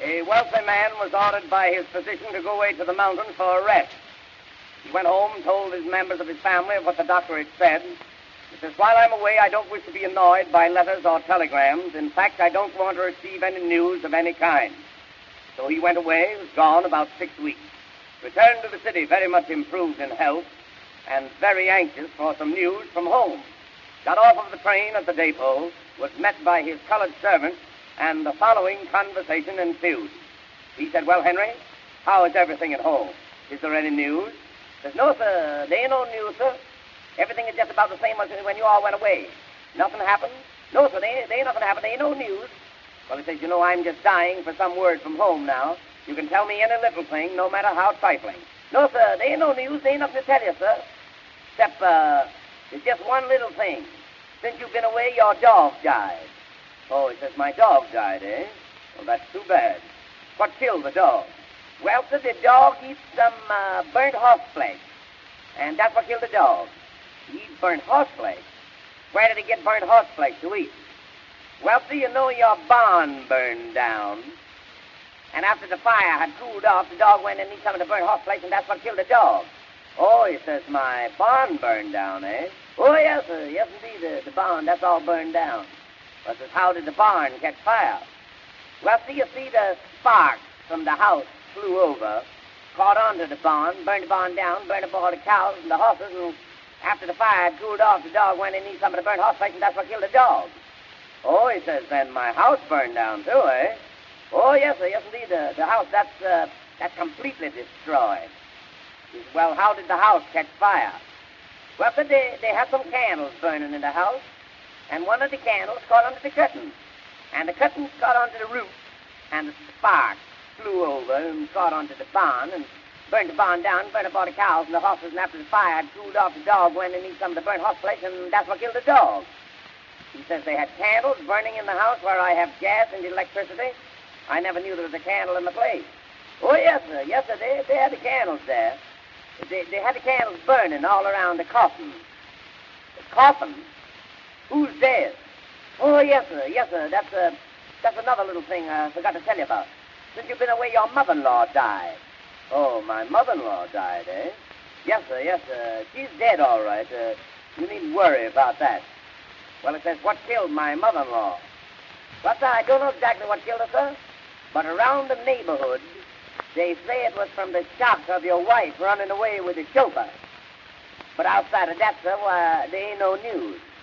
A wealthy man was ordered by his physician to go away to the mountains for a rest. He went home and told his members of his family of what the doctor had said. He says, while I'm away, I don't wish to be annoyed by letters or telegrams. In fact, I don't want to receive any news of any kind. So he went away, was gone about 6 weeks. Returned to the city very much improved in health and very anxious for some news from home. Got off of the train at the depot, was met by his colored servant, and the following conversation ensued. He said, well, Henry, how is everything at home? Is there any news? Says, no, sir, there ain't no news, sir. Everything is just about the same as when you all went away. Nothing happened? No, sir, there ain't nothing happened. There ain't no news. Well, he says, you know, I'm just dying for some word from home now. You can tell me any little thing, no matter how trifling. No, sir, there ain't no news. There ain't nothing to tell you, sir. Except, there's just one little thing. Since you've been away, your dog died. Oh, he says, my dog died, eh? Well, that's too bad. What killed the dog? Well, sir, the dog eats some burnt horse flesh. And that's what killed the dog. He eats burnt horse flesh. Where did he get burnt horse flesh to eat? Well, sir, you know your barn burned down. And after the fire had cooled off, the dog went and ate some of the burnt horse flesh, and that's what killed the dog. Oh, he says, my barn burned down, eh? Oh, yes, sir. Yes, indeed, the barn, that's all burned down. But says, how did the barn catch fire? Well, you see the sparks from the house flew over, caught onto the barn, burned the barn down, burned up all the cows and the horses, and after the fire had cooled off, the dog went and ate some of the burnt horse flesh, and that's what killed the dog. Oh, he says, then my house burned down too, eh? Oh, yes, sir, yes, indeed, the house, that's completely destroyed. He says, well, how did the house catch fire? Well, sir, they had some candles burning in the house, and one of the candles caught onto the curtains, and the curtains caught onto the roof, and the sparks flew over and caught onto the barn, and burned the barn down, burned up all the cows and the horses, and after the fire had cooled off, the dog went and ate some of the burnt horse flesh, and that's what killed the dog. He says they had candles burning in the house where I have gas and electricity. I never knew there was a candle in the place. Oh, yes, sir, they had the candles there. They had the candles burning all around the coffin. The coffin? Who's dead? Oh, yes, sir, that's another little thing I forgot to tell you about. Since you've been away, your mother-in-law died. Oh, my mother-in-law died, eh? Yes, sir, she's dead, all right. You needn't worry about that. Well, it says, what killed my mother-in-law? But I don't know exactly what killed her, sir. But around the neighborhood, they say it was from the shock of your wife running away with the chauffeur. But outside of that, sir, there ain't no news.